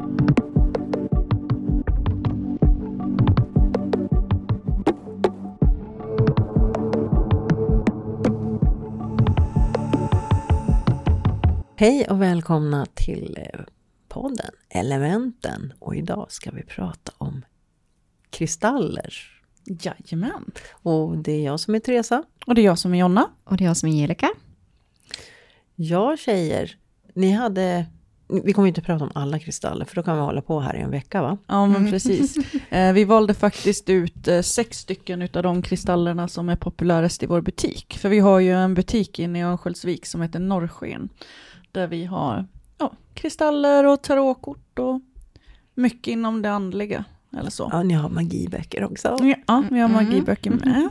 Hej och välkomna till podden Elementen. Och idag ska vi prata om kristaller. Jajamän. Och det är jag som är Teresa. Och det är jag som är Jonna. Och det är jag som är Angelica. Ja, tjejer. Vi kommer inte prata om alla kristaller, för då kan vi hålla på här i en vecka, va? Ja, men precis. Vi valde faktiskt ut 6 stycken utav de kristallerna som är populärast i vår butik. För vi har ju en butik inne i Örnsköldsvik som heter Norrsken. Där vi har kristaller och tarotkort och mycket inom det andliga. Eller så. Ja, ni har magiböcker också. Ja, vi har magiböcker med.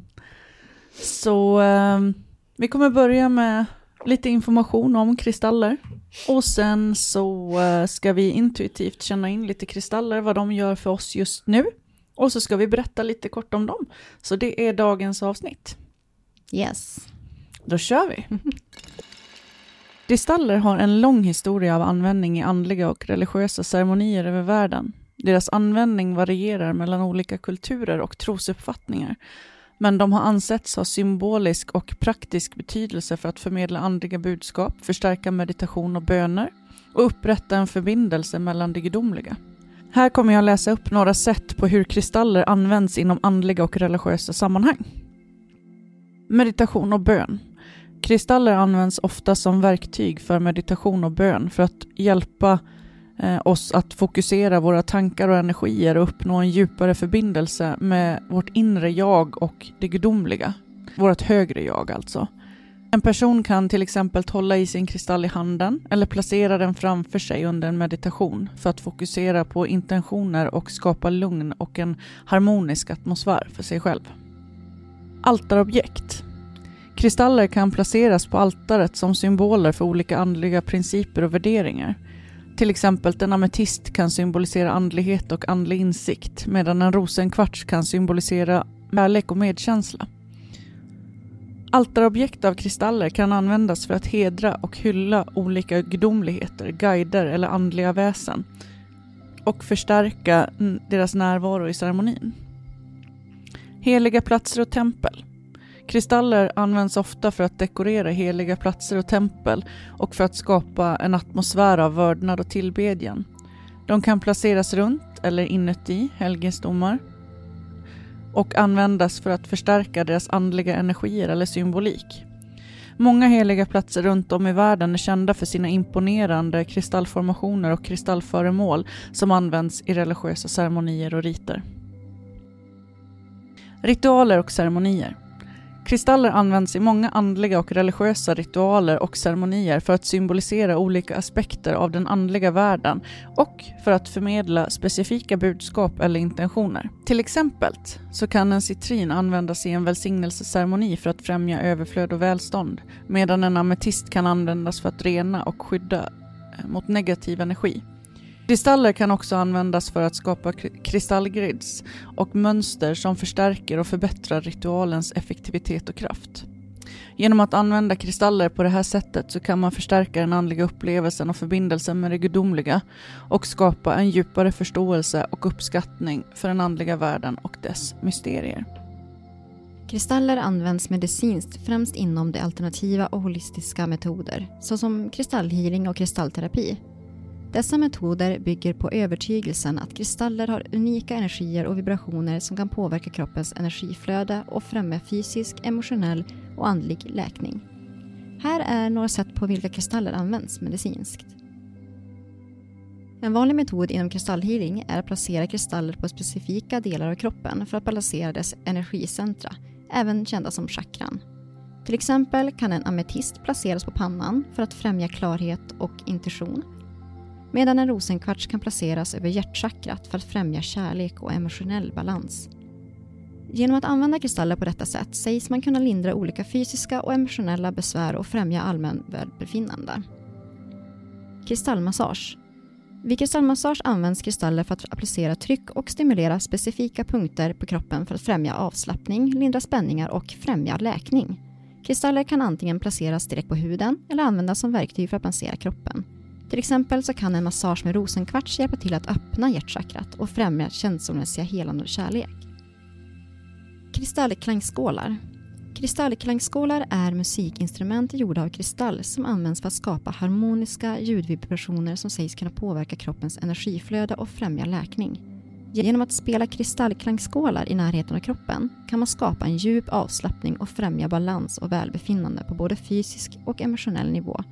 Så vi kommer börja med lite information om kristaller. Och sen så ska vi intuitivt känna in lite kristaller, vad de gör för oss just nu. Och så ska vi berätta lite kort om dem. Så det är dagens avsnitt. Yes. Då kör vi. Kristaller har en lång historia av användning i andliga och religiösa ceremonier över världen. Deras användning varierar mellan olika kulturer och trosuppfattningar. Men de har ansetts ha symbolisk och praktisk betydelse för att förmedla andliga budskap, förstärka meditation och böner och upprätta en förbindelse mellan det gudomliga. Här kommer jag läsa upp några sätt på hur kristaller används inom andliga och religiösa sammanhang. Meditation och bön. Kristaller används ofta som verktyg för meditation och bön för att hjälpa oss att fokusera våra tankar och energier och uppnå en djupare förbindelse med vårt inre jag och det gudomliga. Vårt högre jag alltså. En person kan till exempel hålla i sin kristall i handen eller placera den framför sig under en meditation för att fokusera på intentioner och skapa lugn och en harmonisk atmosfär för sig själv. Altarobjekt. Kristaller kan placeras på altaret som symboler för olika andliga principer och värderingar. Till exempel en ametist kan symbolisera andlighet och andlig insikt, medan en rosenkvarts kan symbolisera kärlek och medkänsla. Altarobjekt av kristaller kan användas för att hedra och hylla olika gudomligheter, guider eller andliga väsen och förstärka deras närvaro i ceremonin. Heliga platser och tempel. Kristaller används ofta för att dekorera heliga platser och tempel och för att skapa en atmosfär av vördnad och tillbedjan. De kan placeras runt eller inuti helgedomar och användas för att förstärka deras andliga energier eller symbolik. Många heliga platser runt om i världen är kända för sina imponerande kristallformationer och kristallföremål som används i religiösa ceremonier och riter. Ritualer och ceremonier. Kristaller används i många andliga och religiösa ritualer och ceremonier för att symbolisera olika aspekter av den andliga världen och för att förmedla specifika budskap eller intentioner. Till exempel så kan en citrin användas i en välsignelseceremoni för att främja överflöd och välstånd, medan en ametist kan användas för att rena och skydda mot negativ energi. Kristaller kan också användas för att skapa kristallgrids och mönster som förstärker och förbättrar ritualens effektivitet och kraft. Genom att använda kristaller på det här sättet så kan man förstärka den andliga upplevelsen och förbindelsen med det gudomliga och skapa en djupare förståelse och uppskattning för den andliga världen och dess mysterier. Kristaller används medicinskt främst inom de alternativa och holistiska metoder, såsom kristallhealing och kristallterapi. Dessa metoder bygger på övertygelsen att kristaller har unika energier och vibrationer som kan påverka kroppens energiflöde och främja fysisk, emotionell och andlig läkning. Här är några sätt på vilka kristaller används medicinskt. En vanlig metod inom kristallhealing är att placera kristaller på specifika delar av kroppen för att balansera dess energicentra, även kända som chakran. Till exempel kan en ametist placeras på pannan för att främja klarhet och intuition, medan en rosenkvarts kan placeras över hjärtchakrat för att främja kärlek och emotionell balans. Genom att använda kristaller på detta sätt sägs man kunna lindra olika fysiska och emotionella besvär och främja allmän välbefinnande. Kristallmassage. Vid kristallmassage används kristaller för att applicera tryck och stimulera specifika punkter på kroppen för att främja avslappning, lindra spänningar och främja läkning. Kristaller kan antingen placeras direkt på huden eller användas som verktyg för att massera kroppen. Till exempel så kan en massage med rosenkvarts hjälpa till att öppna hjärtchakrat och främja känslomässiga helande och kärlek. Kristallklangskålar. Kristallklangskålar är musikinstrument gjorda av kristall som används för att skapa harmoniska ljudvibrationer som sägs kunna påverka kroppens energiflöde och främja läkning. Genom att spela kristallklangskålar i närheten av kroppen kan man skapa en djup avslappning och främja balans och välbefinnande på både fysisk och emotionell nivå.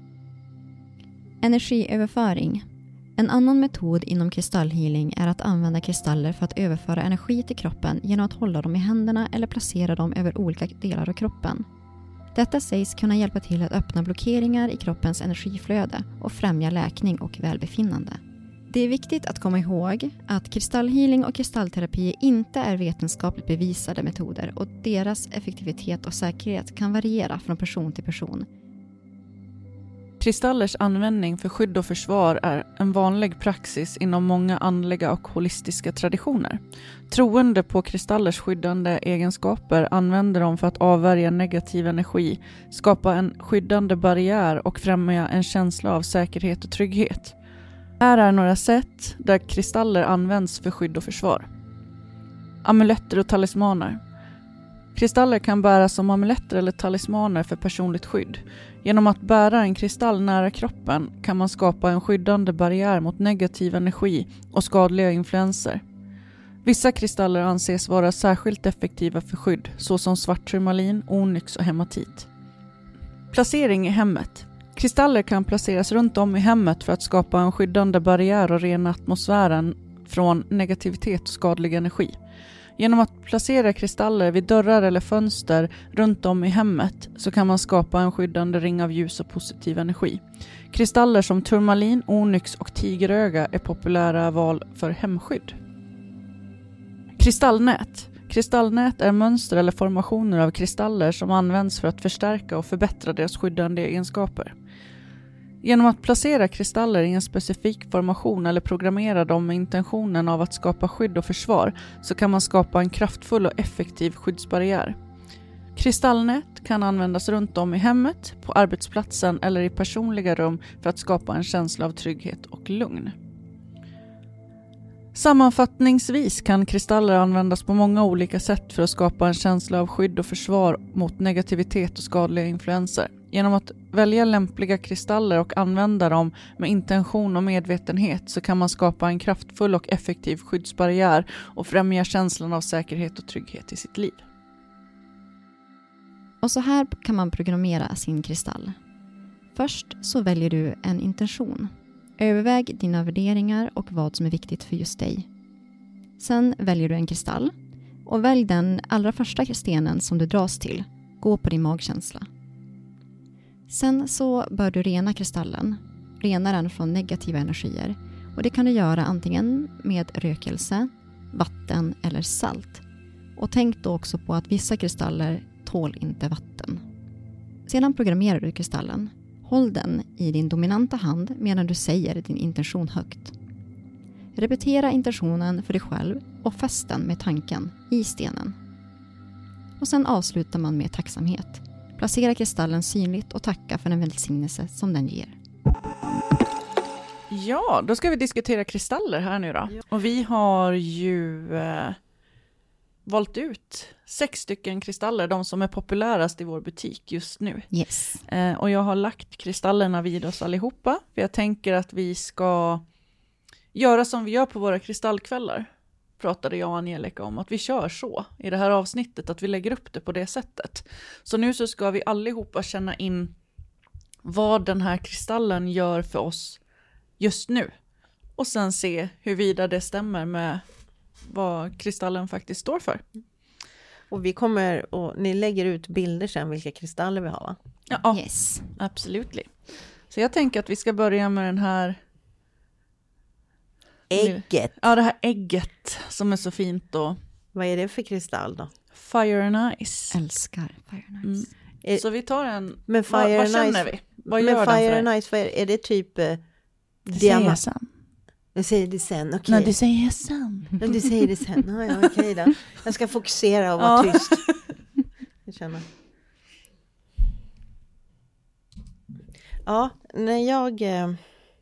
Energiöverföring. En annan metod inom kristallhealing är att använda kristaller för att överföra energi till kroppen genom att hålla dem i händerna eller placera dem över olika delar av kroppen. Detta sägs kunna hjälpa till att öppna blockeringar i kroppens energiflöde och främja läkning och välbefinnande. Det är viktigt att komma ihåg att kristallhealing och kristallterapi inte är vetenskapligt bevisade metoder och deras effektivitet och säkerhet kan variera från person till person. Kristallers användning för skydd och försvar är en vanlig praxis inom många andliga och holistiska traditioner. Troende på kristallers skyddande egenskaper använder dem för att avvärja negativ energi, skapa en skyddande barriär och främja en känsla av säkerhet och trygghet. Här är några sätt där kristaller används för skydd och försvar. Amuletter och talismaner. Kristaller kan bäras som amuletter eller talismaner för personligt skydd. Genom att bära en kristall nära kroppen kan man skapa en skyddande barriär mot negativ energi och skadliga influenser. Vissa kristaller anses vara särskilt effektiva för skydd, såsom svart turmalin, onyx och hematit. Placering i hemmet. Kristaller kan placeras runt om i hemmet för att skapa en skyddande barriär och rena atmosfären från negativitet och skadlig energi. Genom att placera kristaller vid dörrar eller fönster runt om i hemmet så kan man skapa en skyddande ring av ljus och positiv energi. Kristaller som turmalin, onyx och tigeröga är populära val för hemskydd. Kristallnät. Kristallnät är mönster eller formationer av kristaller som används för att förstärka och förbättra deras skyddande egenskaper. Genom att placera kristaller i en specifik formation eller programmera dem med intentionen av att skapa skydd och försvar så kan man skapa en kraftfull och effektiv skyddsbarriär. Kristallnät kan användas runt om i hemmet, på arbetsplatsen eller i personliga rum för att skapa en känsla av trygghet och lugn. Sammanfattningsvis kan kristaller användas på många olika sätt för att skapa en känsla av skydd och försvar mot negativitet och skadliga influenser. Genom att välja lämpliga kristaller och använda dem med intention och medvetenhet så kan man skapa en kraftfull och effektiv skyddsbarriär och främja känslan av säkerhet och trygghet i sitt liv. Och så här kan man programmera sin kristall. Först så väljer du en intention. Överväg dina värderingar och vad som är viktigt för just dig. Sen väljer du en kristall och välj den allra första stenen som du dras till. Gå på din magkänsla. Sen så bör du rena kristallen. Rena den från negativa energier. Och det kan du göra antingen med rökelse, vatten eller salt. Och tänk då också på att vissa kristaller tål inte vatten. Sedan programmerar du kristallen. Håll den i din dominanta hand medan du säger din intention högt. Repetera intentionen för dig själv och fäst den med tanken i stenen. Och sen avslutar man med tacksamhet. Placera kristallen synligt och tacka för den välsignelse som den ger. Ja, då ska vi diskutera kristaller här nu då. Och vi har ju valt ut 6 stycken kristaller, de som är populärast i vår butik just nu. Yes. Och jag har lagt kristallerna vid oss allihopa. För jag tänker att vi ska göra som vi gör på våra kristallkvällar. Pratade jag och Angelica om att vi kör så i det här avsnittet, att vi lägger upp det på det sättet. Så nu så ska vi allihopa känna in vad den här kristallen gör för oss just nu. Och sen se huruvida det stämmer med vad kristallen faktiskt står för. Och vi kommer, och ni lägger ut bilder sen vilka kristaller vi har, va? Ja, Yes. absolut. Så jag tänker att vi ska börja med den här ägget. Ja, det här ägget som är så fint då. Vad är det för kristall då? Fire and Ice. Älskar Fire and Ice. Så vi tar en... Men Fire vad and känner Ice, vi? Vad men gör den Fire för and dig? Ice, är det typ Det säger jag sen. Jag säger det sen, okej. Nej, det säger jag sen. Men du säger det sen, ja, okej då. Jag ska fokusera och vara tyst. Jag känner. Ja, när jag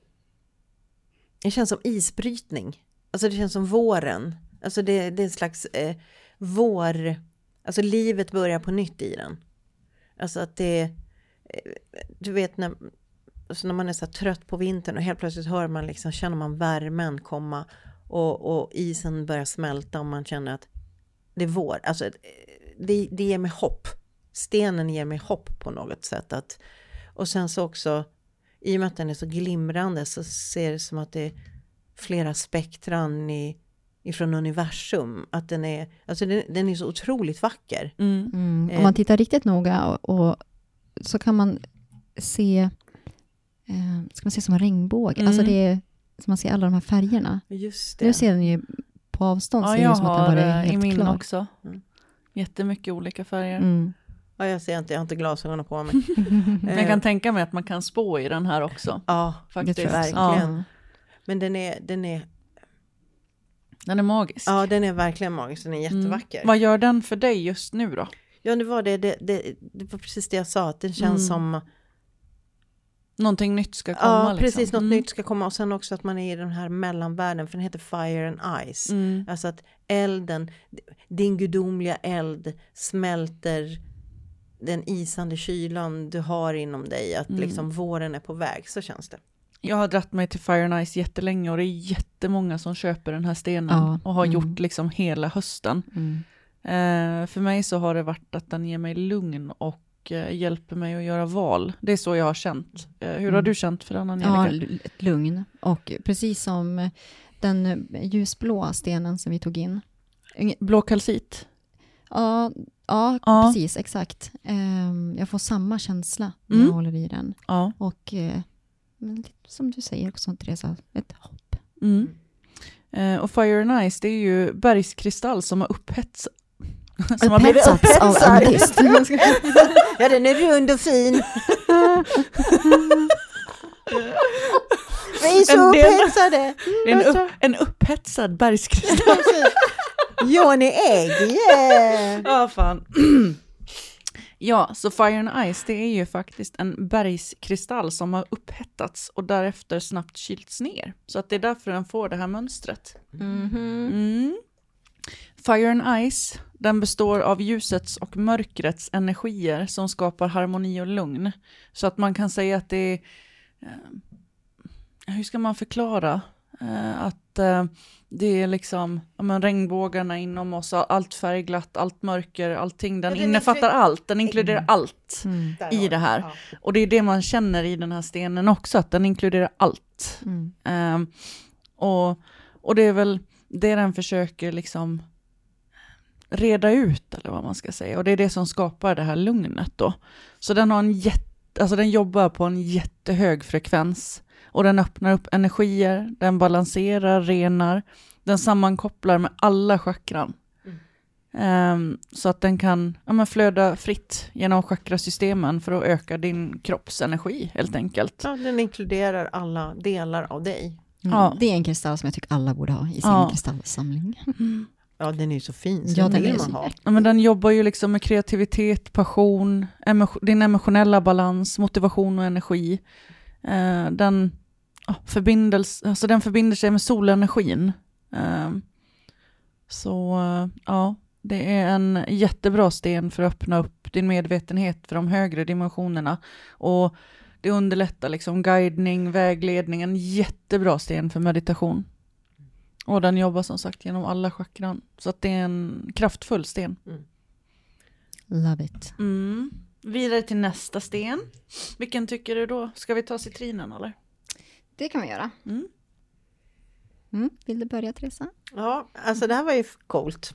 det känns som isbrytning. Alltså det känns som våren. Alltså det är en slags vår. Alltså livet börjar på nytt i den. Alltså att det, du vet när man är så trött på vintern och helt plötsligt hör man liksom, känner man värmen komma och isen börjar smälta och man känner att det är vår. Alltså det ger mig hopp. Stenen ger mig hopp på något sätt. Och sen så också, i och med att den är så glimrande så ser det som att det är flera spektran ifrån universum. Att den är så otroligt vacker. Om man tittar riktigt noga och så kan man se ska man se som en regnbåge. Alltså det är som man ser alla de här färgerna. Just det. Nu ser den ju på avstånd. Ja, ser det som att den bara är helt i min klar. också. Jättemycket olika färger. Ja, jag ser inte, jag har inte glasögonen på mig. Men jag kan tänka mig att man kan spå i den här också. Ja, faktiskt. Verkligen. Ja. Men den är magisk. Ja, den är verkligen magisk. Den är jättevacker. Vad gör den för dig just nu då? Ja, det var precis det jag sa. Att den känns som... Någonting nytt ska komma. Ja, precis. Något nytt ska komma. Och sen också att man är i den här mellanvärlden. För den heter Fire and Ice. Alltså att elden, din gudomliga eld smälter den isande kylan du har inom dig. Att liksom våren är på väg. Så känns det. Jag har dratt mig till Fire and Ice jättelänge. Och det är jättemånga som köper den här stenen. Och har gjort liksom hela hösten. För mig så har det varit att den ger mig lugn och hjälper mig att göra val. Det är så jag har känt. Hur har du känt för den, Angelica? Ja, ett lugn. Och precis som den ljusblåa stenen som vi tog in. Blå kalcit? Ja, precis, exakt. Jag får samma känsla när jag håller i den. Ja. Och som du säger också, Teresa, ett hopp. Och Fire and Ice, det är ju bergskristall som har upphetsats. Som har blivit upphetsad av ametist. Ja, den är rund och fin. Vi är så upphetsade. En upphetsad bergskristall. Johnny Egg, yeah. Ja, fan. Ja, så Fire and Ice, det är ju faktiskt en bergskristall som har upphettats och därefter snabbt kylts ner. Så att det är därför den får det här mönstret. Fire and Ice, den består av ljusets och mörkrets energier som skapar harmoni och lugn. Så att man kan säga att det är... hur ska man förklara? Att det är liksom regnbågarna inom oss, allt färgglatt, allt mörker, allting. Den innefattar allt, den inkluderar allt i det här. Ja. Och det är det man känner i den här stenen också, att den inkluderar allt. Och det är väl det den försöker liksom reda ut, eller vad man ska säga. Och det är det som skapar det här lugnet då. Så den har den jobbar på en jättehög frekvens. Och den öppnar upp energier, den balanserar, renar. Den sammankopplar med alla chakran. Så att den kan flöda fritt genom chakrasystemen för att öka din kroppsenergi helt enkelt. Ja, den inkluderar alla delar av dig. Ja. Det är en kristall som jag tycker alla borde ha i sin kristallsamling. Ja, den är ju så fin. Så ja, den vill man ha. Ja, men den jobbar ju liksom med kreativitet, passion, din emotionella balans, motivation och energi. Den förbinder sig med solenergin. Så det är en jättebra sten för att öppna upp din medvetenhet för de högre dimensionerna. Och det underlättar liksom guidning, vägledning. En jättebra sten för meditation. Och den jobbar som sagt genom alla chakran. Så att det är en kraftfull sten. Love it. Vidare till nästa sten. Vilken tycker du då? Ska vi ta citrinen eller? Det kan vi göra. Vill du börja, Teresa? Ja, alltså det här var ju coolt.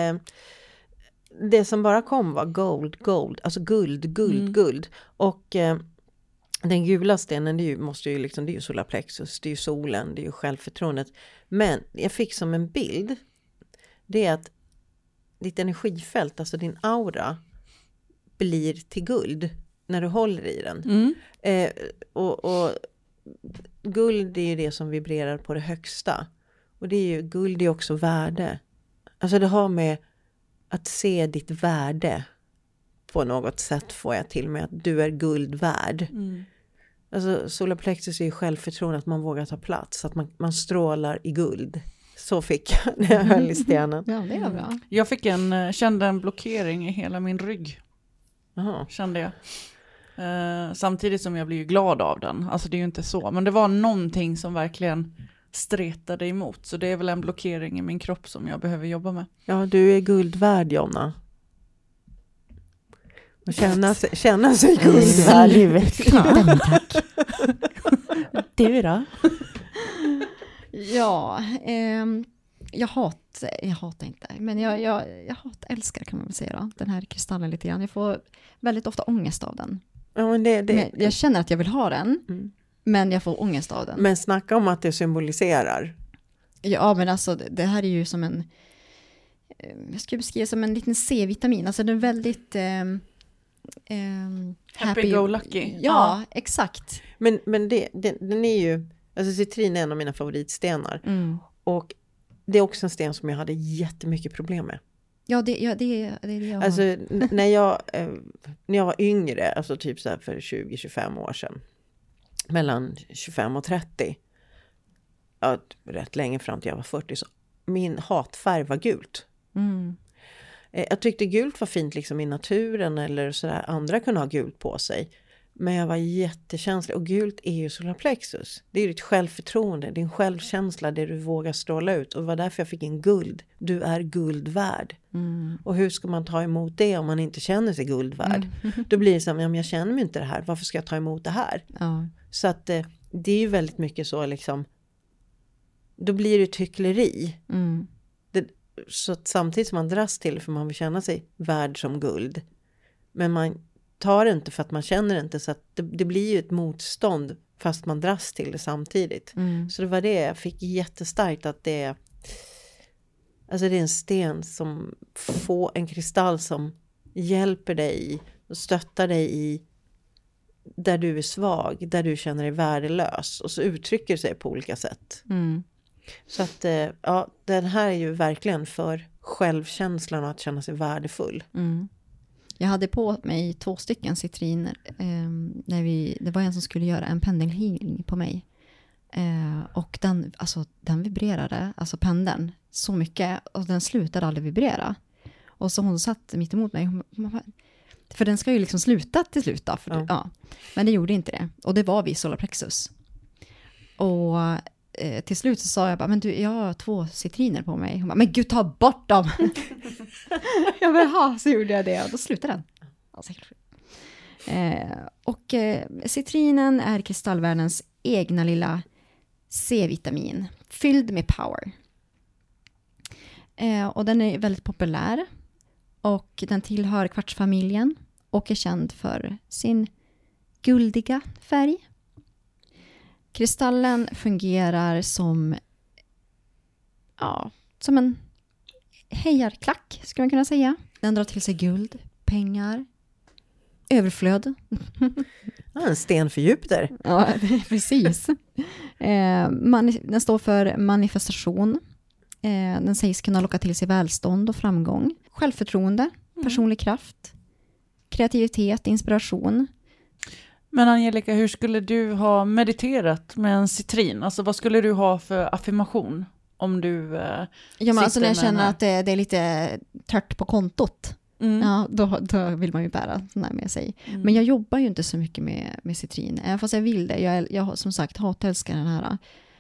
Det som bara kom var gold. Alltså guld. Och den gula stenen, det är ju solarplexus, det är ju solen, det är ju självförtroendet. Men jag fick som en bild, det är att ditt energifält, alltså din aura, blir till guld när du håller i den. Och guld är ju det som vibrerar på det högsta. Och det är ju, guld är också värde. Alltså det har med att se ditt värde på något sätt, får jag till mig att du är guld värd. Alltså solarplexus är ju självförtroende, att man vågar ta plats. Att man strålar i guld. Så fick jag när jag höll i stenen. Ja, det är bra. Jag kände en blockering i hela min rygg. Aha. Kände jag. Samtidigt som jag blir ju glad av den. Alltså det är ju inte så. Men det var någonting som verkligen stretade emot. Så det är väl en blockering i min kropp som jag behöver jobba med. Ja, du är guld värd, Jonna. Och känna sig guld värd. Tack. Du då? Ja, jag hatar inte. Men jag älskar, kan man väl säga då, den här kristallen lite grann. Jag får väldigt ofta ångest av den. Ja, men jag känner att jag vill ha den. Men jag får ångest av den. Men snacka om att det symboliserar. Ja, men alltså det här är ju som en... Jag skulle beskriva som en liten C-vitamin. Alltså den är väldigt... Happy-go-lucky. Ja, exakt. Men den är ju... Alltså citrin är en av mina favoritstenar. Och det är också en sten som jag hade jättemycket problem med. Ja, det är det jag har. Alltså när jag var yngre, alltså typ så här för 20-25 år sedan. Mellan 25 och 30. Ja, rätt länge fram till jag var 40. Så min hatfärg var gult. Jag tyckte gult var fint liksom i naturen eller sådär. Andra kunde ha gult på sig. Men jag var jättekänslig. Och gult är ju solarplexus. Det är ditt självförtroende. Din självkänsla. Det du vågar stråla ut. Och det var därför jag fick en guld. Du är guld värd. Och hur ska man ta emot det om man inte känner sig guld värd? Då blir det så här, jag känner mig inte det här. Varför ska jag ta emot det här? Ja. Så att det är ju väldigt mycket så liksom. Då blir det hyckleri. Så att samtidigt som man dras till för man vill känna sig värd som guld. Men man tar det inte för att man känner det inte. Så att det blir ju ett motstånd fast man dras till det samtidigt. Så det var det jag fick jättestarkt att det är en sten som får en kristall som hjälper dig och stöttar dig i där du är svag, där du känner dig värdelös. Och så uttrycker sig på olika sätt. Så att ja, den här är ju verkligen för självkänslan och att känna sig värdefull. Jag hade på mig 2 stycken citriner det var en som skulle göra en pendelhealing på mig. Och den vibrerade, alltså pendeln, så mycket. Och den slutade aldrig vibrera. Och så hon satt mitt emot mig. För den ska ju liksom sluta till slut då. Men det gjorde inte det. Och det var vid solarplexus. Och till slut så sa jag bara, men du, jag har 2 citriner på mig. Hon bara, men gud, ta bort dem! Jag bara, så gjorde jag det. Och då slutade den. Alltså, citrinen är kristallvärldens egna lilla C-vitamin. Fylld med power. Och den är väldigt populär. Och den tillhör kvartsfamiljen. Och är känd för sin guldiga färg. Kristallen fungerar som en hejarklack, skulle man kunna säga. Den drar till sig guld, pengar, överflöd. En sten för Jupiter. Ja, precis. Den står för manifestation. Den sägs kunna locka till sig välstånd och framgång. Självförtroende, personlig kraft, kreativitet, inspiration. Men Angelica, hur skulle du ha mediterat med en citrin? Alltså vad skulle du ha för affirmation om du men alltså när jag känner att det är lite tört på kontot. Ja, då vill man ju bära sån här med sig. Men jag jobbar ju inte så mycket med citrin. Även fast jag vill det. Jag som sagt älskar den här.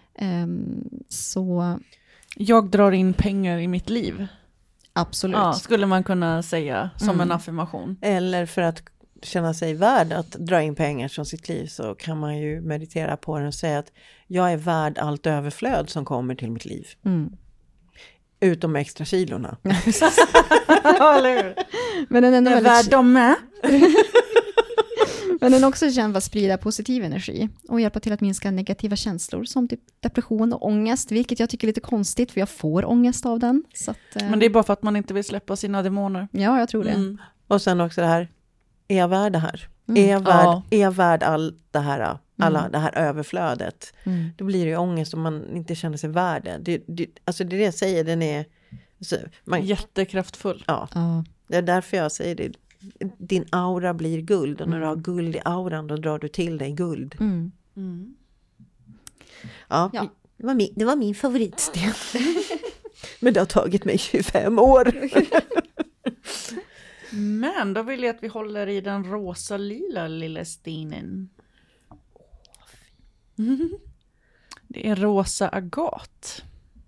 Så... Jag drar in pengar i mitt liv. Absolut. Ja, skulle man kunna säga som en affirmation. Eller för att känna sig värd att dra in pengar från sitt liv så kan man ju meditera på den och säga att jag är värd allt överflöd som kommer till mitt liv. Utom extra kilorna. Men den är värd dem med. Men den är också känd för att sprida positiv energi och hjälpa till att minska negativa känslor som typ depression och ångest, vilket jag tycker är lite konstigt för jag får ångest av den. Så att, men det är bara för att man inte vill släppa sina demoner. Ja, jag tror det. Och sen också det här, är jag värd det här? Är jag värd allt det här, det här överflödet? Då blir det ju ångest om man inte känner sig värd det. Alltså det jag säger, den är... Alltså, jättekraftfull. Ja, det är därför jag säger det. din aura blir guld. Och när du har guld i auran, då drar du till dig guld. Ja, Ja. det var min favoritsten. Men det har tagit mig 25 år. Men då vill jag att vi håller i den rosa-lila lilla stenen. Det är rosa agat.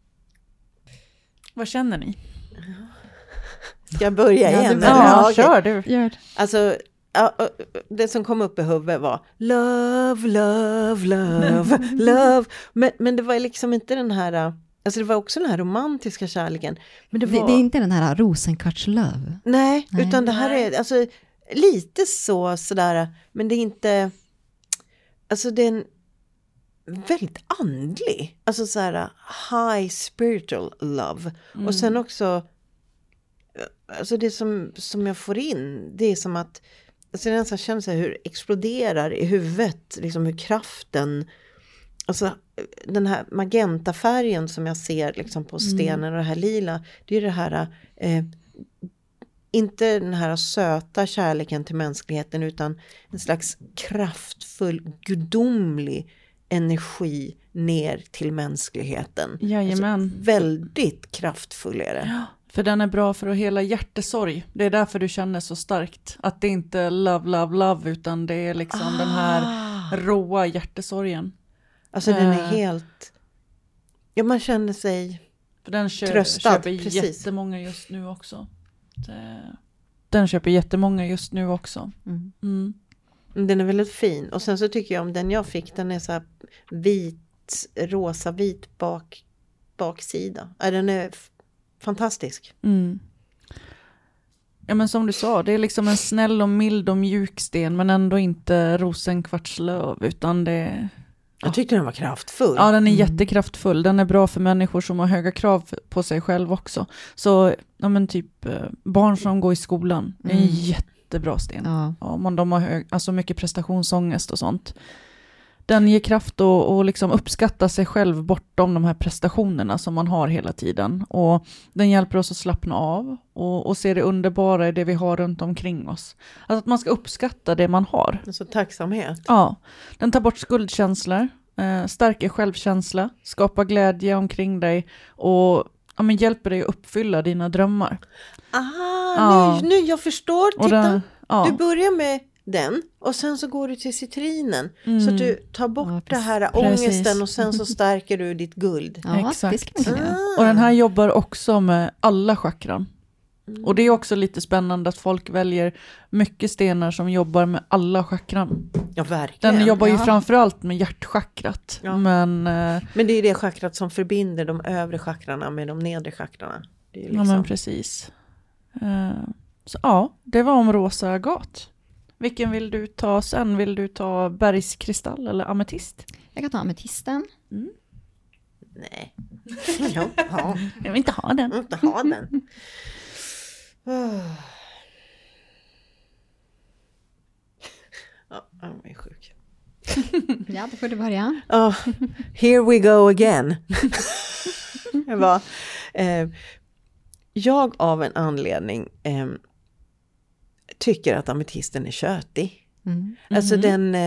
Vad känner ni? Ska jag börja igen? Ja, okej. kör du. Gör det. Alltså, det som kom upp i huvudet var love, love, love, love. Men det var liksom inte den här, alltså det var också den här romantiska kärleken. Men det Det var, är inte den här rosenkvartslove. nej, Nej. utan det här är alltså lite sådär, men det är inte, alltså det är en väldigt andlig, alltså såhär high spiritual love. Och sen också, alltså det som jag får in, det är som att, alltså jag nästan känner så här hur det exploderar i huvudet, liksom hur kraften, alltså den här magentafärgen som jag ser liksom på stenen och det här lila, det är det här, inte den här söta kärleken till mänskligheten, utan en slags kraftfull, gudomlig energi ner till mänskligheten. Jajamän. Alltså, väldigt kraftfull är det. Ja, för den är bra för att hela hjärtesorg. Det är därför du känner så starkt. Att det inte är love, love, love, utan det är liksom den här råa hjärtesorgen. Alltså den är helt, ja man känner sig För den tröstad, köper precis. jättemånga just nu också. Den köper jättemånga just nu också. Mm. Den är väldigt fin. Och sen så tycker jag om den jag fick, den är så här vit, rosa, vit baksida. Den är fantastisk. Mm. Ja, men som du sa, det är liksom en snäll och mild och mjuk sten, men ändå inte rosenkvartslöv, utan det... Jag tyckte den var kraftfull. Ja, den är jättekraftfull. Den är bra för människor som har höga krav på sig själv också. Så, ja men typ barn som går i skolan, det är en jättebra sten. Ja. Ja, de har alltså mycket prestationsångest och sånt. Den ger kraft och liksom uppskatta sig själv bortom de här prestationerna som man har hela tiden. Och den hjälper oss att slappna av och se det underbara i det vi har runt omkring oss. Alltså att man ska uppskatta det man har. Alltså tacksamhet. Ja, den tar bort skuldkänslor, stärker självkänsla, skapar glädje omkring dig och men hjälper dig att uppfylla dina drömmar. Ja. Nu jag förstår. Och Titta, ja. du börjar med den och sen så går du till citrinen. Så att du tar bort det här precis. ångesten och sen så stärker du ditt guld. Ja, Exakt. det ska man kunna göra. Och den här jobbar också med alla chakran. Och det är också lite spännande att folk väljer mycket stenar som jobbar med alla chakran. Ja, verkligen. Den jobbar ju Ja. framförallt med hjärtchakrat. Ja. Men Men det är det chakrat som förbinder de övre chakrarna med de nedre chakrarna. Det är ju ja, liksom... men precis. Så ja, det var om rosa agat. Vilken vill du ta sen? Vill du ta bergskristall eller ametist? Jag kan ta ametisten. Nej. Ja. Jag vill inte ha den. Jag vill inte ha den. Ja, jag är sjuk. Ja, då får du börja. Here we go again. Jag av en anledning tycker att ametisten är tjötig. Alltså den,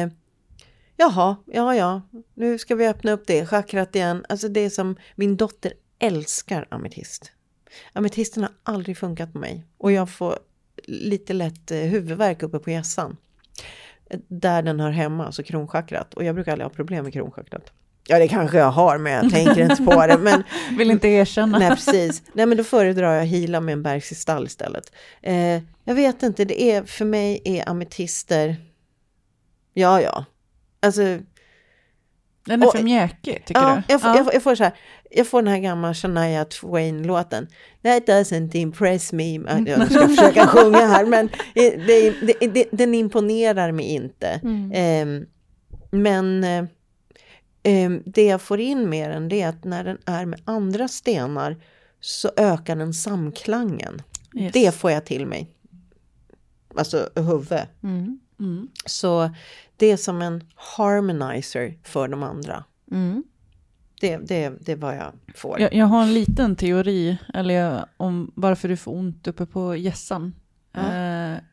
ja, nu ska vi öppna upp det, chakrat igen. Alltså det är som, min dotter älskar ametist. Ametisten har aldrig funkat på mig. Och jag får lite lätt huvudvärk uppe på hjässan. Där den hör hemma, alltså kronchakrat. Och jag brukar aldrig ha problem med kronchakrat. Ja, det kanske jag har, men jag tänker inte på det. Men, Vill inte erkänna. nej, precis. Nej, men då föredrar jag hila med en bergskristall istället. Jag vet inte, det är, för mig är ametister... Ja. Alltså... Den är för mjäkig, tycker Ja, du? jag får så här. Jag får den här gamla Shania Twain-låten. That doesn't impress me. Jag ska försöka sjunga här, men den imponerar mig inte. Men det jag får in med den, det är att när den är med andra stenar så ökar den samklangen. Yes. Det får jag till mig. Alltså huvudet. Så det är som en harmonizer för de andra. Det är vad jag får. Jag har en liten teori om varför du får ont uppe på hjässan.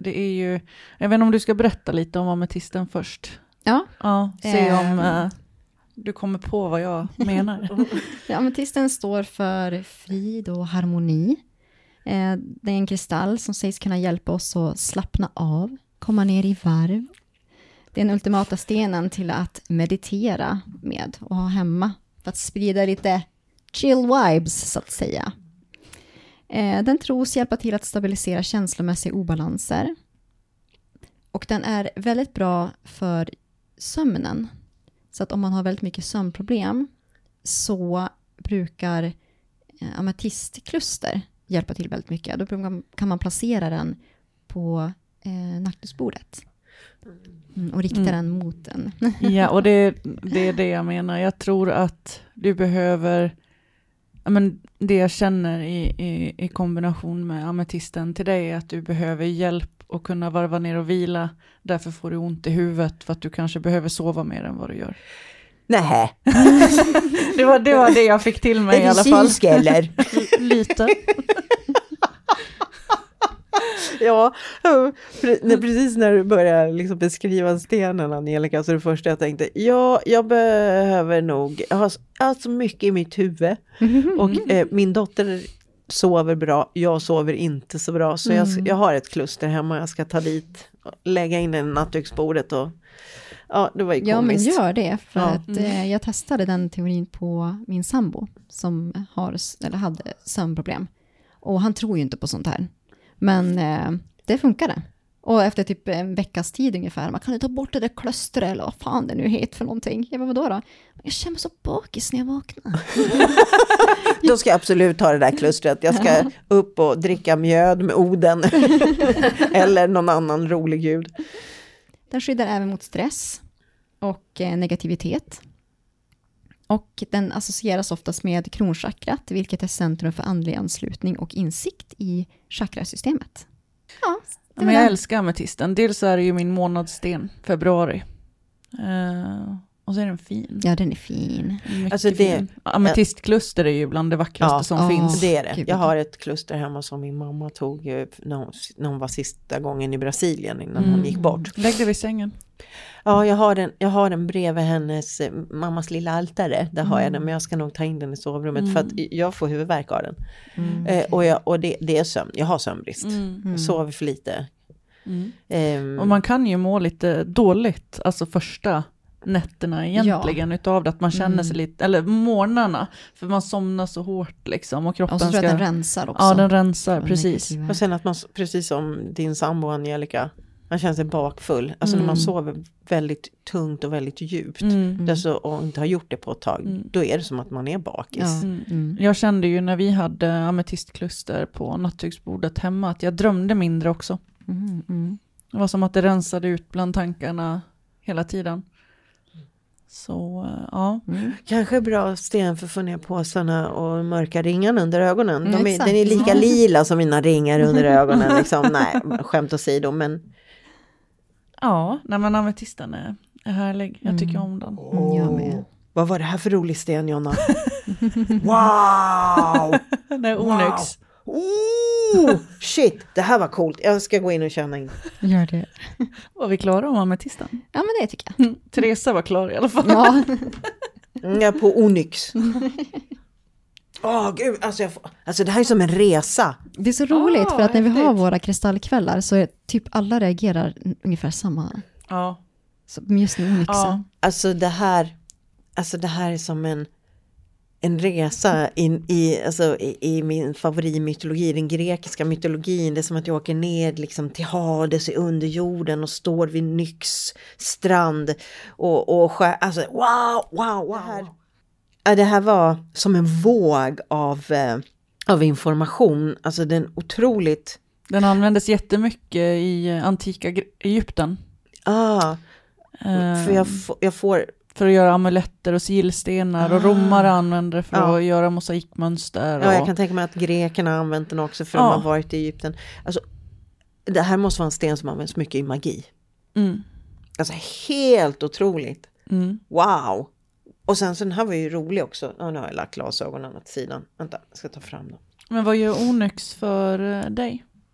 det är ju, jag vet inte om du ska berätta lite om ametisten först. Ja. Ja, se om du kommer på vad jag menar. Ja, ametisten står för frid och harmoni. Det är en kristall som sägs kunna hjälpa oss att slappna av, komma ner i varv. Det är den ultimata stenen till att meditera med och ha hemma. För att sprida lite chill vibes så att säga. Den tros hjälpa till att stabilisera känslomässiga obalanser. Och den är väldigt bra för sömnen. Så att om man har väldigt mycket sömnproblem så brukar ametistkluster hjälpa till väldigt mycket. Då kan man placera den på nattduksbordet. Och rikta den mot den. Ja, och det är det jag menar. Jag tror att du behöver, det jag känner i kombination med ametisten till dig är att du behöver hjälp att kunna varva ner och vila. Därför får du ont i huvudet för att du kanske behöver sova mer än vad du gör. Nej. det var det jag fick till mig i alla fall. Är det eller? Lite. Ja, precis när du börjar liksom beskriva stenen, Angelica, så det första jag tänkte, jag behöver nog, jag har så mycket i mitt huvud och min dotter sover bra, jag sover inte så bra, så jag har ett kluster hemma, jag ska ta dit, lägga in den i nattduksbordet och ja, det var ju komiskt. Ja, men gör det, för att jag testade den teorin på min sambo som hade sömnproblem och han tror ju inte på sånt här. Men det funkade. Och efter typ en veckas tid ungefär. Man kan ju ta bort det där klöstret eller vad fan det nu heter för någonting. Jag bara, vadå då? Jag känner mig så bakis när jag vaknar. Då ska jag absolut ta det där klustret. Jag ska upp och dricka mjöd med Oden. Eller någon annan rolig gud. Den skyddar även mot stress och negativitet. Och den associeras oftast med kronchakrat, vilket är centrum för andlig anslutning och insikt i chakrasystemet. Ja, men jag älskar ametisten. Dels är det ju min månadssten, februari. Och så är den fin. Ja, den är fin. Alltså fin. Ametistkluster är ju bland det vackraste som finns. Det är det. Jag har ett kluster hemma som min mamma tog när hon var sista gången i Brasilien innan hon gick bort. Lägg det vid sängen. Ja, jag har den bredvid hennes mammas lilla altare. Där har jag den, men jag ska nog ta in den i sovrummet för att jag får huvudvärk av den. Och det är sömn. Jag har sömnbrist. Jag sover för lite. Och man kan ju må lite dåligt, alltså första nätterna egentligen utav det, att man känner sig lite, eller morgnarna, för man somnar så hårt liksom och kroppen och så tror jag att den rensar också. Ja, den rensar, precis. Och sen att man, precis som din sambo Angelica, man känner sig bakfull. Alltså när man sover väldigt tungt och väldigt djupt och inte har gjort det på ett tag, då är det som att man är bakis. Jag kände ju när vi hade ametistkluster på nattduksbordet hemma att jag drömde mindre också. Det var som att det rensade ut bland tankarna hela tiden. Så, ja. Kanske bra sten för att få ner påsarna och mörka ringarna under ögonen. Den är lika lila som mina ringar under ögonen. Liksom. Nej, skämt åsido, men... Ja, när man ametisten är härlig. Jag tycker om den. Jag med. Vad var det här för rolig sten, Jonna? Wow! Det är onyx. Oh, shit, det här var coolt. Jag ska gå in och känna in. Gör det. Var vi klara om ametisten? Ja, men det tycker jag. Teresa var klar i alla fall. Ja. Jag är på onyx. Gud, alltså det här är som en resa. Det är så roligt för att när vi har våra kristallkvällar så är typ alla reagerar ungefär samma. Ja. Så just nu onyxen. Ja. Alltså det här är som en resa in i min favoritmytologi, den grekiska mytologin. Det är som att jag åker ner liksom till Hades i underjorden och står vid Nyx strand och alltså wow. Det här var som en våg av information. Alltså den användes jättemycket i antika Egypten. För jag får... För att göra amuletter och sigillstenar. Och romare använder det för att göra mosaikmönster. Ja, jag kan tänka mig att grekerna har använt den också för att de har varit i Egypten. Alltså, det här måste vara en sten som används mycket i magi. Alltså helt otroligt. Wow. Och sen så den här var ju rolig också. Nu har jag lagt glasögonen åt sidan. Vänta, jag ska ta fram dem. Men vad gör onyx för dig?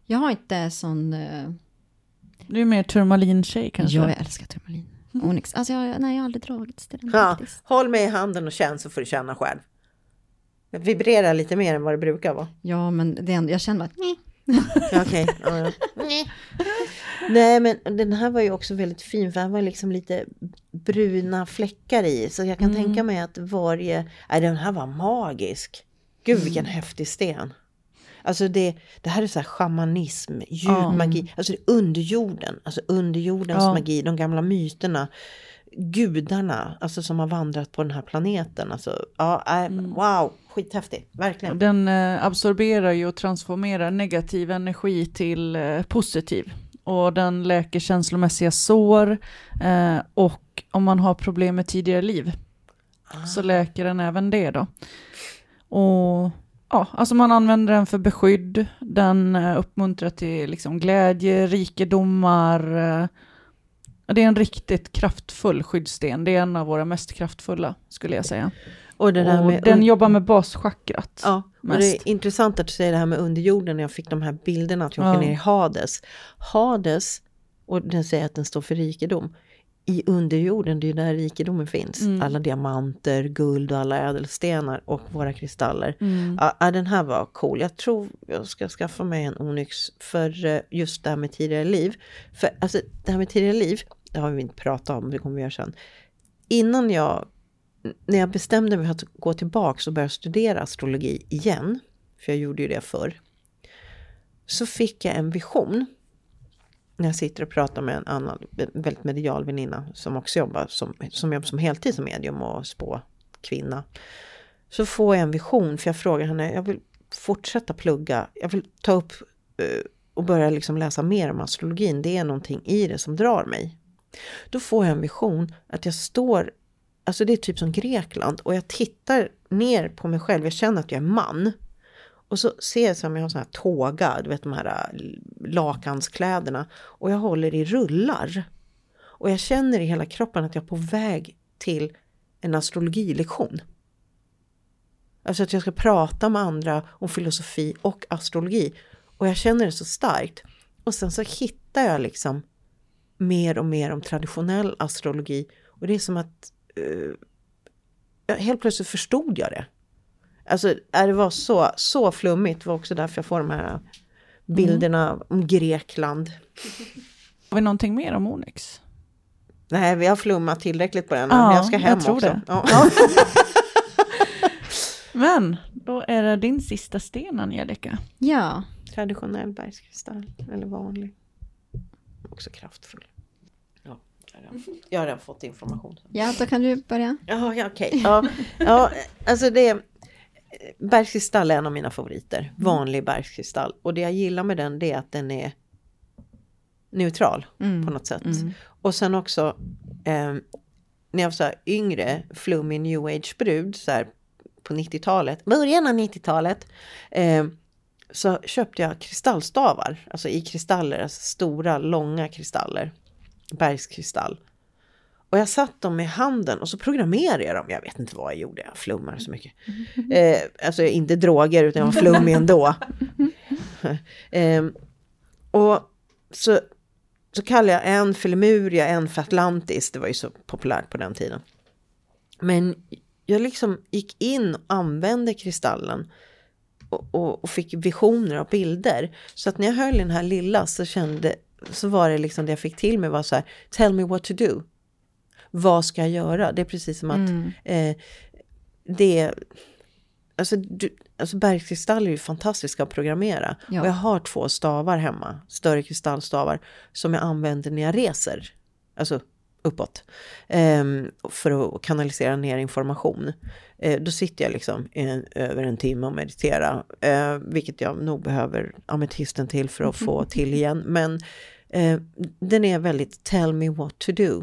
Jag har inte sån... Du är mer turmalin-tjej kanske? Jag älskar turmalin. Onyx. Alltså jag har aldrig dragits till den. Ja, håll mig i handen och känn så får du känna själv. Det vibrerar lite mer än vad det brukar vara. Ja, men det är ändå, jag känner att... Ja, okej. Ja. Nej, men den här var ju också väldigt fin. För den var liksom lite bruna fläckar i. Så jag kan tänka mig att den här var magisk. Gud, vilken häftig sten. Alltså det här är så här shamanism, ljudmagi. Alltså det är underjorden. Alltså underjordens magi. De gamla myterna. Gudarna. Alltså som har vandrat på den här planeten. Alltså, wow. Skithäftigt. Verkligen. Den absorberar ju och transformerar negativ energi till positiv. Och den läker känslomässiga sår. Och om man har problem med tidigare liv. Så läker den även det då. Och... Ja, alltså man använder den för beskydd. Den uppmuntrar till liksom glädje, rikedomar. Det är en riktigt kraftfull skyddssten. Det är en av våra mest kraftfulla, skulle jag säga. Och den jobbar med baschakrat. Ja, och det är intressant att du säger det här med underjorden. När jag fick de här bilderna att jag åker ner i Hades. Hades, och den säger att den står för rikedom. I underjorden, det är där rikedomen finns. Alla diamanter, guld och alla ädelstenar och våra kristaller. Ja, den här var cool. Jag tror jag ska skaffa mig en onyx för just det här med tidigare liv. För alltså, det här med tidigare liv, det har vi inte pratat om, det kommer vi göra sen. När jag bestämde mig för att gå tillbaka och börja studera astrologi igen, för jag gjorde ju det förr, så fick jag en vision. När jag sitter och pratar med en annan väldigt medial väninna som också jobbar som heltid som medium och spåkvinna. Så får jag en vision, för jag frågar henne, jag vill fortsätta plugga. Jag vill ta upp och börja liksom läsa mer om astrologin. Det är någonting i det som drar mig. Då får jag en vision att jag står, alltså det är typ som Grekland, och jag tittar ner på mig själv. Jag känner att jag är man. Och så ser jag som jag har sån här tåga, du vet de här lakanskläderna. Och jag håller i rullar. Och jag känner i hela kroppen att jag är på väg till en astrologilektion. Alltså att jag ska prata med andra om filosofi och astrologi. Och jag känner det så starkt. Och sen så hittar jag liksom mer och mer om traditionell astrologi. Och det är som att helt plötsligt förstod jag det. Alltså det var så flummigt. Det var också därför jag får de här bilderna om Grekland. Har vi någonting mer om onyx? Nej, vi har flummat tillräckligt på den. Men jag ska hem jag tror också. Det. Ja. Men då är det din sista sten, Angelica. Ja. Traditionell bergskristall. Eller vanlig. Också kraftfull. Ja, jag har redan fått information. Ja, då kan du börja. Ja, okej. Ja, alltså bergskristall är en av mina favoriter. Vanlig bergskristall. Och det jag gillar med den, det är att den är neutral på något sätt. Och sen också när jag var så här yngre, flummig new age brud så här på 90-talet, början av 90-talet, så köpte jag kristallstavar, alltså i kristaller, alltså stora långa kristaller, bergskristall. Och jag satt dem i handen och så programmerade jag dem. Jag vet inte vad jag gjorde, jag flummar så mycket. Alltså inte droger, utan jag var flummig ändå. Och så kallade jag en för Lemuria, en för Atlantis. Det var ju så populärt på den tiden. Men jag liksom gick in och använde kristallen. Och fick visioner och bilder. Så att när jag höll den här lilla så var det liksom det jag fick till mig var så här: tell me what to do. Vad ska jag göra? Det är precis som att alltså bergskristaller är ju fantastiska att programmera. Ja. Och jag har 2 stavar hemma, större kristallstavar, som jag använder när jag reser. Alltså uppåt. För att kanalisera ner information. Då sitter jag liksom över en timme och mediterar. Vilket jag nog behöver ametisten till för att få till igen. Men den är väldigt tell me what to do.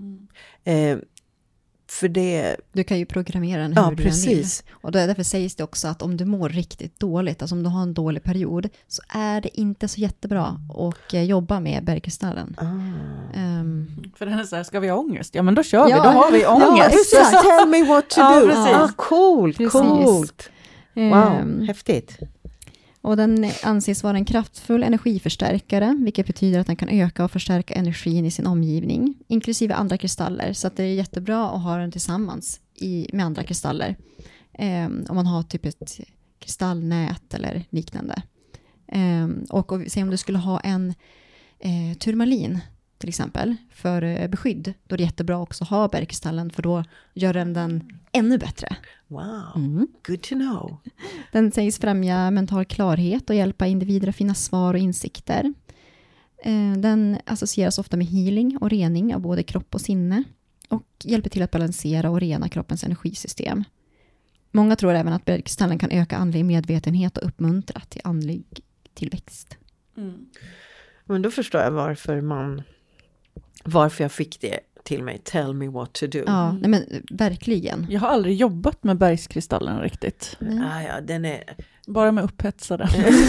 För det... Du kan ju programmera den hur du vill. Och därför sägs det också att om du mår riktigt dåligt, alltså om du har en dålig period, så är det inte så jättebra att jobba med bergkristallen. För den är så här, ska vi ha ångest? Ja, men då kör vi, då har vi ångest. Just tell me what to do. Precis. Coolt. Wow, häftigt. Och den anses vara en kraftfull energiförstärkare, vilket betyder att den kan öka och förstärka energin i sin omgivning, inklusive andra kristaller. Så att det är jättebra att ha den tillsammans med andra kristaller. Om man har typ ett kristallnät eller liknande. Och säg om du skulle ha en turmalin till exempel för beskydd, då är det jättebra också att ha bergkristallen, för då gör den ännu bättre. Wow, good to know. Den sägs främja mental klarhet och hjälpa individer att finna svar och insikter. Den associeras ofta med healing och rening av både kropp och sinne och hjälper till att balansera och rena kroppens energisystem. Många tror även att bergkristallen kan öka andlig medvetenhet och uppmuntra till andlig tillväxt. Men då förstår jag varför jag fick det till mig. Tell me what to do. Ja, nej men verkligen. Jag har aldrig jobbat med bergskristallen riktigt. Ja, den är... Bara med upphetsade.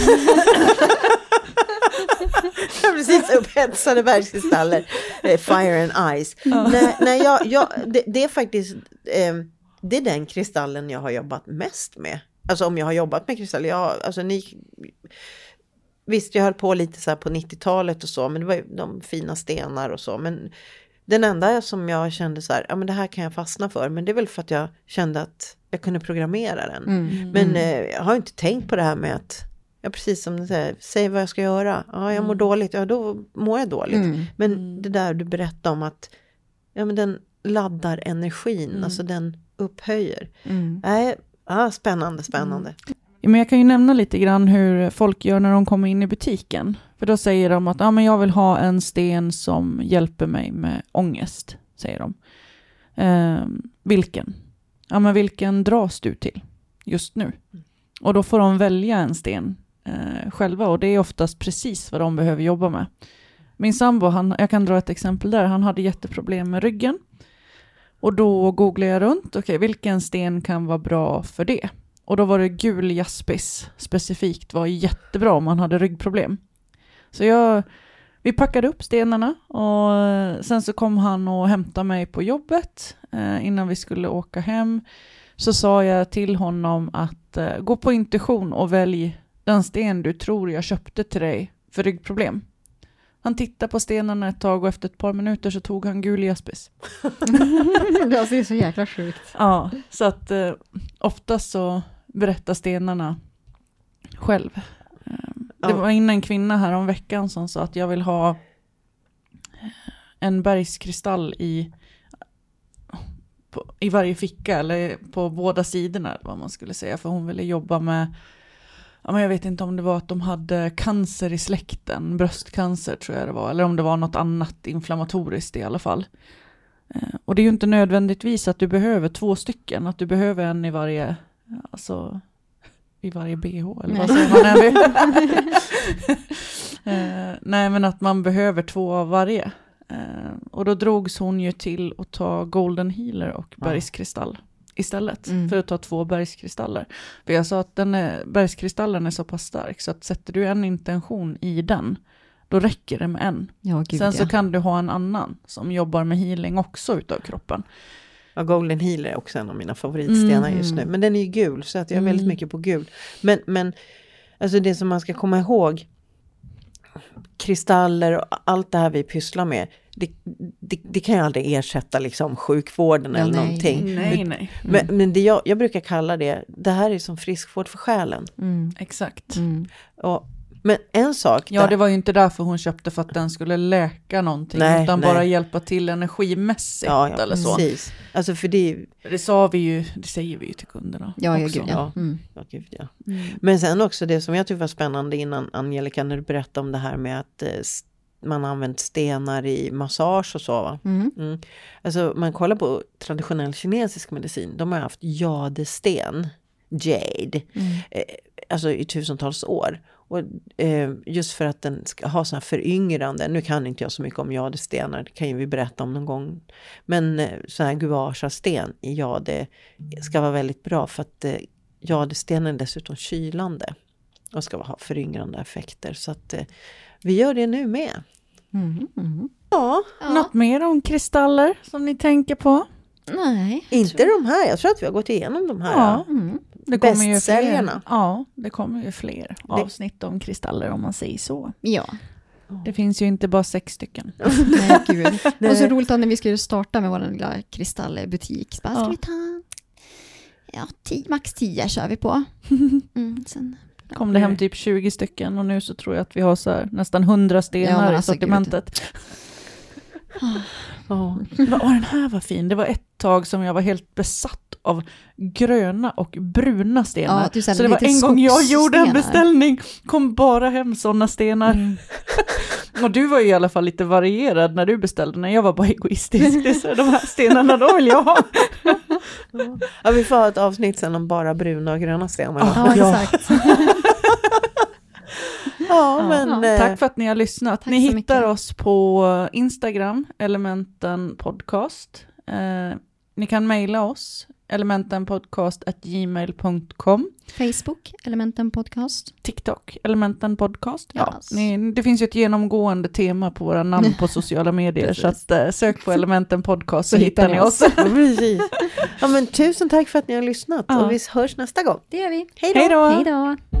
Precis, upphetsade bergskristaller. Fire and ice. Det är faktiskt... det är den kristallen jag har jobbat mest med. Alltså om jag har jobbat med kristaller. Visst, jag höll på lite så här på 90-talet och så. Men det var ju de fina stenar och så. Men den enda som jag kände så här, ja men det här kan jag fastna för. Men det är väl för att jag kände att jag kunde programmera den. Men jag har inte tänkt på det här med att, ja precis som du säger, säg vad jag ska göra. Ja, jag mår dåligt. Ja, då mår jag dåligt. Men det där du berättade om att, ja men den laddar energin. Alltså den upphöjer. Spännande. Men jag kan ju nämna lite grann hur folk gör när de kommer in i butiken. För då säger de att men jag vill ha en sten som hjälper mig med ångest, säger de. Vilken? Ja, men vilken dras du till just nu? Och då får de välja en sten själva, och det är oftast precis vad de behöver jobba med. Min sambo, jag kan dra ett exempel där, han hade jätteproblem med ryggen. Och då googlade jag runt, vilken sten kan vara bra för det? Och då var det gul jaspis specifikt, var jättebra om man hade ryggproblem. Så vi packade upp stenarna och sen så kom han och hämtade mig på jobbet innan vi skulle åka hem. Så sa jag till honom att gå på intuition och välj den sten du tror jag köpte till dig för ryggproblem. Han tittade på stenarna ett tag och efter ett par minuter så tog han gul jaspis. Det är så jäkla sjukt. Ja, så att oftast så berättar stenarna själv. Det var en kvinna här om veckan som sa att jag vill ha en bergskristall i varje ficka eller på båda sidorna, vad man skulle säga. För hon ville jobba med, men jag vet inte om det var att de hade cancer i släkten, bröstcancer tror jag det var, eller om det var något annat inflammatoriskt i alla fall. Och det är ju inte nödvändigtvis att du behöver 2 stycken, att du behöver en i varje, alltså i varje BH eller vad säger man? Nej, men att man behöver 2 av varje. Och då drogs hon ju till att ta Golden Healer och bergskristall istället för att ta 2 bergskristaller. För jag sa att bergskristallen är så pass stark så att sätter du en intention i den, då räcker det med en. Sen så kan du ha en annan som jobbar med healing också utav kroppen. Ja, Golden Healer är också en av mina favoritstenar just nu. Men den är ju gul, så att jag är väldigt mycket på gul. Men alltså det som man ska komma ihåg, kristaller och allt det här vi pysslar med, det kan ju aldrig ersätta liksom sjukvården eller någonting. Nej. Men det jag brukar kalla det här är som friskvård för själen. Exakt. Men en sak... Ja, det var ju inte därför hon köpte, för att den skulle läka någonting. Utan bara hjälpa till energimässigt eller så. Precis. Alltså för det säger vi ju till kunderna. Gud. Men sen också det som jag tycker var spännande innan, Angelica, när du berättade om det här med att man använt stenar i massage och så, va? Alltså man kollar på traditionell kinesisk medicin. De har haft jadesten, jade, alltså i tusentals år. Och just för att den ska ha såna här föryngrande, nu kan inte jag så mycket om jadestenar, det kan ju vi berätta om någon gång. Men sån här guasha-sten i jade ska vara väldigt bra, för att jadestenen är dessutom kylande och ska ha föryngrande effekter. Så att vi gör det nu med. Ja. Något mer om kristaller som ni tänker på? Nej. Inte de här, jag tror att vi har gått igenom de här. Ja. Det kommer ju fler. Bästsäljarna. Ja, det kommer ju fler avsnitt om kristaller om man säger så. Ja. Det finns ju inte bara 6 stycken. Nej, gud. Och så roligt att när vi skulle starta med vår lilla kristallbutik. Bara, ska vi ta max 10 kör vi på. Sen kom det hem typ 20 stycken och nu så tror jag att vi har så här nästan 100 stenar i sortimentet. Den här var fin. Det var ett tag som jag var helt besatt av gröna och bruna stenar. Ja, så det var en gång jag gjorde en beställning, kom bara hem sådana stenar. Och du var ju i alla fall lite varierad när du beställde. När jag var bara egoistisk. Det är så, de här stenarna då vill jag ha. Ja, vi får ha ett avsnitt sen om bara bruna och gröna stenar. Ja, exakt. Tack för att ni har lyssnat. Tack ni hittar mycket. oss på Instagram, Elementen Podcast. Ni kan mejla oss, elementenpodcast@gmail.com. Facebook, Elementen Podcast. TikTok, Elementen Podcast. Yes. Det finns ju ett genomgående tema på våra namn på sociala medier. Så att, sök på Elementen Podcast så hittar ni oss. Precis. Ja, men tusen tack för att ni har lyssnat. Och vi hörs nästa gång. Det gör vi. Hej då! Hej då!